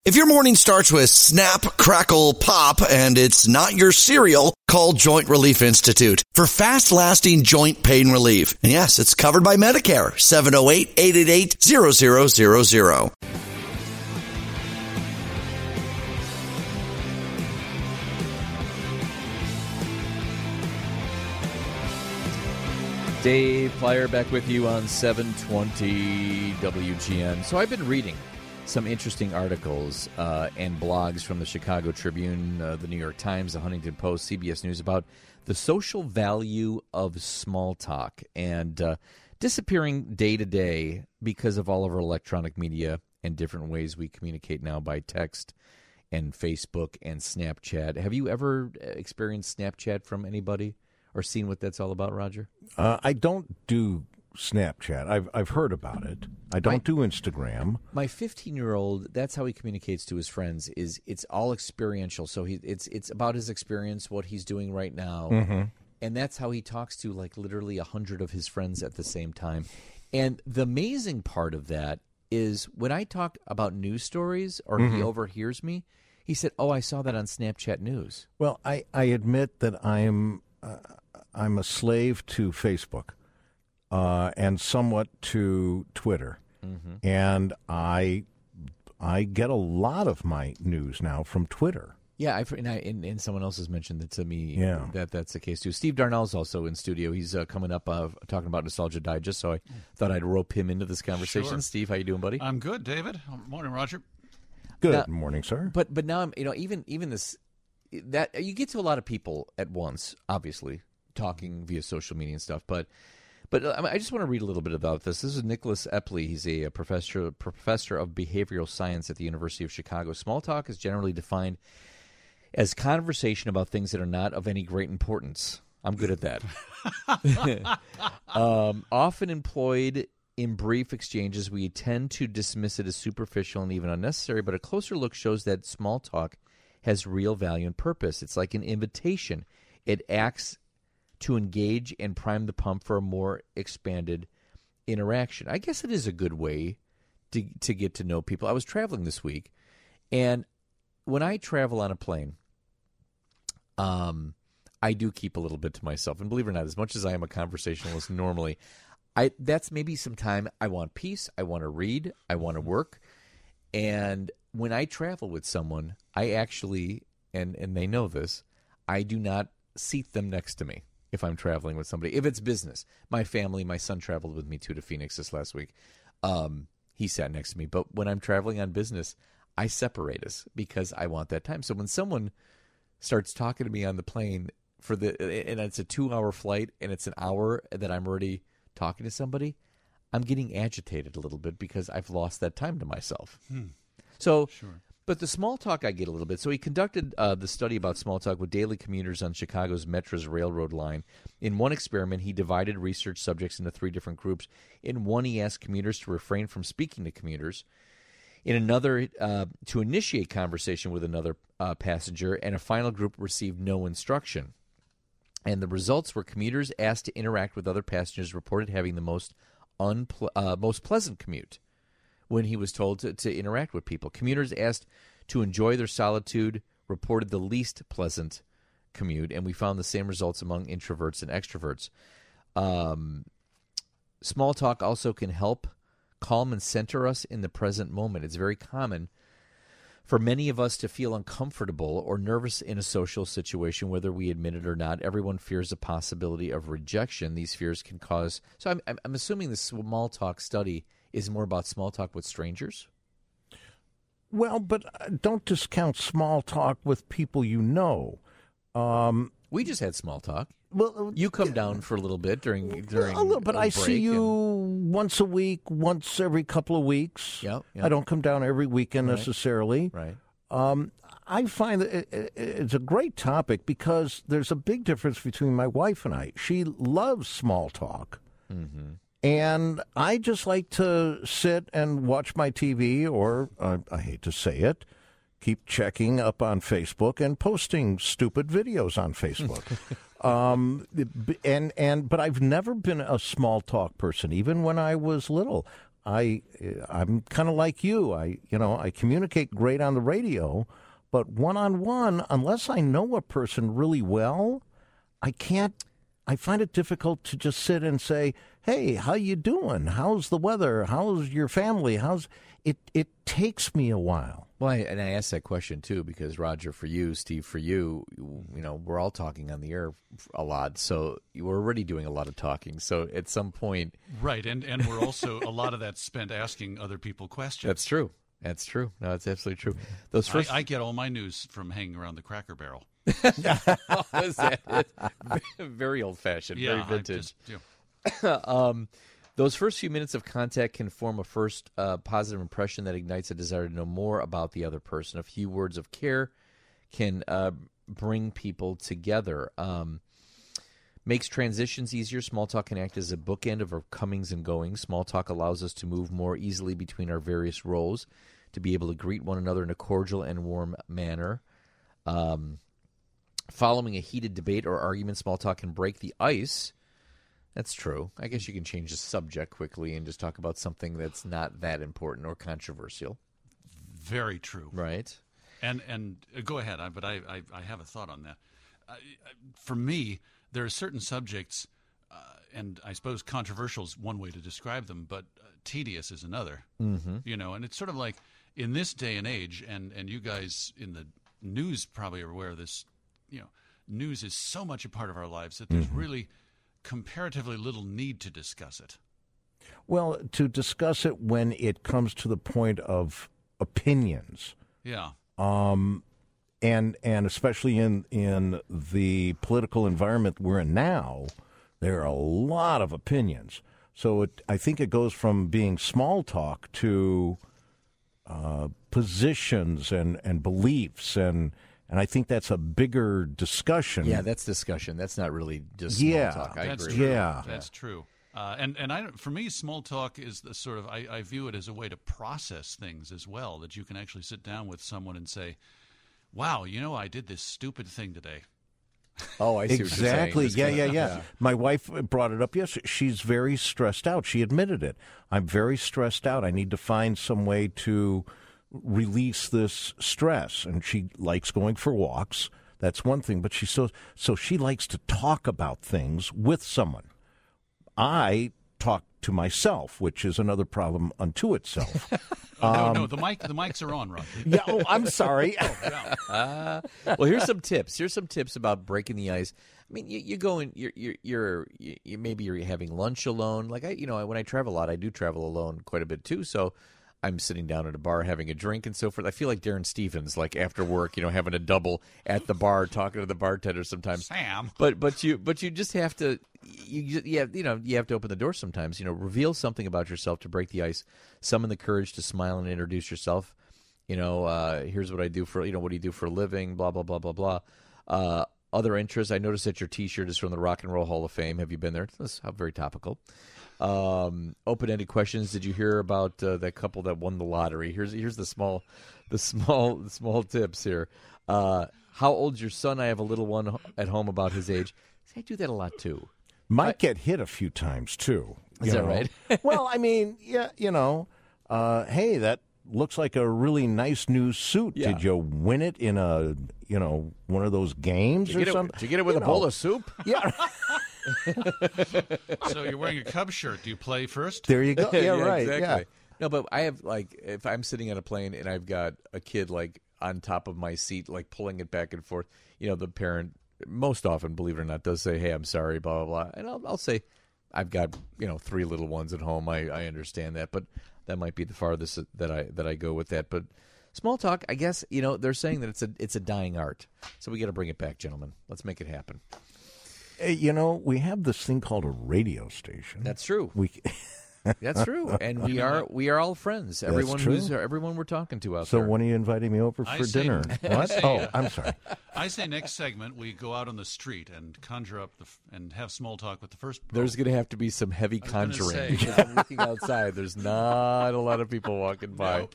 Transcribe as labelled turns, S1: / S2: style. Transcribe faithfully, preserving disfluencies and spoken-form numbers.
S1: If your morning starts with snap, crackle, pop, and it's not your cereal, call Joint Relief Institute for fast-lasting joint pain relief. And yes, it's covered by Medicare. seven oh eight, eight eight eight, zero zero zero zero.
S2: Dave Plyer back with you on seven twenty W G N. So I've been reading some interesting articles uh, and blogs from the Chicago Tribune, uh, the New York Times, the Huntington Post, C B S News about the social value of small talk and uh, disappearing day to day because of all of our electronic media and different ways we communicate now by text and Facebook and Snapchat. Have you ever experienced Snapchat from anybody or seen what that's all about, Roger?
S3: Uh, I don't do Snapchat. I've I've heard about it. I don't my, do Instagram.
S2: My fifteen-year-old, that's how he communicates to his friends. Is it's all experiential. So he it's it's about his experience, what he's doing right now,
S3: mm-hmm.
S2: and that's how he talks to like literally a hundred of his friends at the same time. And the amazing part of that is when I talk about news stories or
S3: mm-hmm.
S2: he overhears me, he said, "Oh, I saw that on Snapchat News."
S3: Well, I I admit that I'm uh, I'm a slave to Facebook. Uh, and somewhat to Twitter, mm-hmm. and I I get a lot of my news now from Twitter.
S2: Yeah, I've, and, I, and, and someone else has mentioned that to me.
S3: Yeah.
S2: that that's the case too. Steve Darnell's also in studio. He's uh, coming up uh, talking about Nostalgia Digest, so I thought I'd rope him into this conversation.
S4: Sure.
S2: Steve, how you doing, buddy?
S4: I'm good, David. Morning, Roger.
S3: Good
S2: now,
S3: morning, sir.
S2: But but now I'm you know even even this that you get to a lot of people at once, obviously talking via social media and stuff, but. But I just want to read a little bit about this. This is Nicholas Epley. He's a, a professor professor of behavioral science at the University of Chicago. Small talk is generally defined as conversation about things that are not of any great importance. I'm good at that. um, often employed in brief exchanges, we tend to dismiss it as superficial and even unnecessary, but a closer look shows that small talk has real value and purpose. It's like an invitation. It acts to engage and prime the pump for a more expanded interaction. I guess it is a good way to to get to know people. I was traveling this week, and when I travel on a plane, um, I do keep a little bit to myself. And believe it or not, as much as I am a conversationalist normally, I that's maybe some time I want peace, I want to read, I want to work. And when I travel with someone, I actually, and, and they know this, I do not seat them next to me. If I'm traveling with somebody, if it's business, my family, my son traveled with me too to Phoenix this last week. Um, he sat next to me. But when I'm traveling on business, I separate us because I want that time. So when someone starts talking to me on the plane for the, and it's a two hour flight and it's an hour that I'm already talking to somebody, I'm getting agitated a little bit because I've lost that time to myself.
S4: Hmm.
S2: So,
S4: sure.
S2: But the small talk I get a little bit. So he conducted uh, the study about small talk with daily commuters on Chicago's Metra's railroad line. In one experiment, he divided research subjects into three different groups. In one, he asked commuters to refrain from speaking to commuters. In another, uh, to initiate conversation with another uh, passenger. And a final group received no instruction. And the results were commuters asked to interact with other passengers reported having the most, unple- uh, most pleasant commute when he was told to, to interact with people. Commuters asked to enjoy their solitude reported the least pleasant commute, and we found the same results among introverts and extroverts. Um, small talk also can help calm and center us in the present moment. It's very common for many of us to feel uncomfortable or nervous in a social situation, whether we admit it or not. Everyone fears the possibility of rejection. These fears can cause... So I'm, I'm assuming the small talk study is more about small talk with strangers?
S3: Well, but don't discount small talk with people you know. Um,
S2: we just had small talk.
S3: Well,
S2: you come down for a little bit during during
S3: a little, but
S2: a
S3: I see you
S2: and...
S3: once a week, once every couple of weeks.
S2: Yeah, yeah.
S3: I don't come down every weekend
S2: right.
S3: necessarily.
S2: Right.
S3: Um, I find that it, it's a great topic because there's a big difference between my wife and I. She loves small talk.
S2: Mm-hmm.
S3: And I just like to sit and watch my T V, or uh, I hate to say it, keep checking up on Facebook and posting stupid videos on Facebook. um, and and but I've never been a small talk person, even when I was little. I I'm kind of like you. I you know I communicate great on the radio, but one on one, unless I know a person really well, I can't. I find it difficult to just sit and say, "Hey, how you doing? How's the weather? How's your family? How's it?" It takes me a while.
S2: Well, I, and I asked that question too because Roger, for you, Steve, for you, you know, we're all talking on the air a lot, so we're already doing a lot of talking. So at some point,
S4: right, and and we're also a lot of that spent asking other people questions.
S2: That's true. That's true. No, it's absolutely true. Those first,
S4: I, I get all my news from hanging around the Cracker Barrel.
S2: oh, is that it? Very old fashioned,
S4: yeah,
S2: very vintage.
S4: Just, yeah.
S2: um, those first few minutes of contact can form a first uh, positive impression that ignites a desire to know more about the other person. A few words of care can uh, bring people together. Um, makes transitions easier. Small talk can act as a bookend of our comings and goings. Small talk allows us to move more easily between our various roles, to be able to greet one another in a cordial and warm manner. Um, following a heated debate or argument, small talk can break the ice. That's true. I guess you can change the subject quickly and just talk about something that's not that important or controversial.
S4: Very true.
S2: Right.
S4: And and uh, go ahead, I, but I, I I have a thought on that. Uh, for me, there are certain subjects, uh, and I suppose controversial is one way to describe them, but uh, tedious is another.
S2: Mm-hmm.
S4: You know, and it's sort of like in this day and age, and, and you guys in the news probably are aware of this, you know, news is so much a part of our lives that there's
S3: Mm-hmm.
S4: really comparatively little need to discuss it.
S3: Well, to discuss it when it comes to the point of opinions.
S4: Yeah.
S3: Um, and and especially in in the political environment we're in now, there are a lot of opinions. So it, I think it goes from being small talk to uh, positions and, and beliefs, and and I think that's a bigger discussion.
S2: Yeah, that's discussion. That's not really just small
S3: Yeah,
S2: talk. I
S4: That's
S2: agree.
S4: true.
S3: Yeah.
S4: That's true. Uh, and and I, for me, small talk is the sort of I, I view it as a way to process things as well. That you can actually sit down with someone and say, "Wow, you know, I did this stupid thing today."
S2: Oh, I see
S3: Exactly.
S2: what you're
S3: Yeah,
S2: saying.
S3: yeah, yeah, My wife brought it up yesterday. She's very stressed out. She admitted it. I'm very stressed out. I need to find some way to release this stress. And she likes going for walks. That's one thing. But she so so she likes to talk about things with someone. I talk to myself, which is another problem unto itself.
S4: Oh, no,
S3: Um,
S4: no, the mic, the mics are on, Roger.
S3: yeah. Oh, I'm sorry.
S2: Uh, well, here's some tips. Here's some tips about breaking the ice. I mean, you, you go in, you're, you're, you're you, you, maybe you're having lunch alone. Like I, you know, when I travel a lot, I do travel alone quite a bit too. So I'm sitting down at a bar having a drink and so forth. I feel like Darren Stevens, like after work, you know, having a double at the bar, talking to the bartender sometimes.
S4: Sam.
S2: But but you but you just have to you you have, you know you have to open the door sometimes. You know, reveal something about yourself to break the ice. Summon the courage to smile and introduce yourself. You know, uh, here's what I do for you know what do you do for a living? Blah blah blah blah blah. Uh, other interests. I noticed that your T-shirt is from the Rock and Roll Hall of Fame. Have you been there? That's very topical. Um, open-ended questions. Did you hear about uh, that couple that won the lottery? Here's here's the small, the small, the small tips here. Uh, how old's your son? I have a little one at home about his age. I do that a lot too.
S3: Might
S2: I-
S3: get hit a few times too.
S2: Is
S3: you
S2: that
S3: know?
S2: right?
S3: Well, I mean, yeah, you know, uh, hey, that looks like a really nice new suit.
S2: Yeah.
S3: Did you win it in a, you know, one of those games
S2: Did
S3: or
S2: you, get it,
S3: something?
S2: did you get it with
S3: You
S2: a bowl
S3: know.
S2: of soup?
S3: Yeah,
S4: So you're wearing a Cubs shirt. Do you play first?
S3: there you go. Yeah, right.
S2: exactly.
S3: Yeah.
S2: No, but I have like if I'm sitting on a plane and I've got a kid like on top of my seat, like pulling it back and forth. You know, the parent most often, believe it or not, does say, "Hey, I'm sorry," blah blah blah, and I'll, I'll say, "I've got you know three little ones at home. I, I understand that, but that might be the farthest that I that I go with that." But small talk, I guess you know they're saying that it's a it's a dying art, so we got to bring it back, gentlemen. Let's make it happen.
S3: Hey, you know, we have this thing called a radio station.
S2: That's true.
S3: we.
S2: That's true, and we are we are all friends. Everyone
S3: true.
S2: who's everyone we're talking to out
S3: So
S2: there.
S3: when are you inviting me over
S4: I
S3: for
S4: say-
S3: dinner?
S4: I
S3: What?
S4: say,
S3: Oh,
S4: uh,
S3: I'm sorry.
S4: I say next segment we go out on the street and conjure up the f- and have small talk with the first.
S2: There's going to have to be some heavy
S4: was gonna
S2: conjuring
S4: say.
S2: because I'm looking outside. There's not a lot of people walking by.
S4: Nope.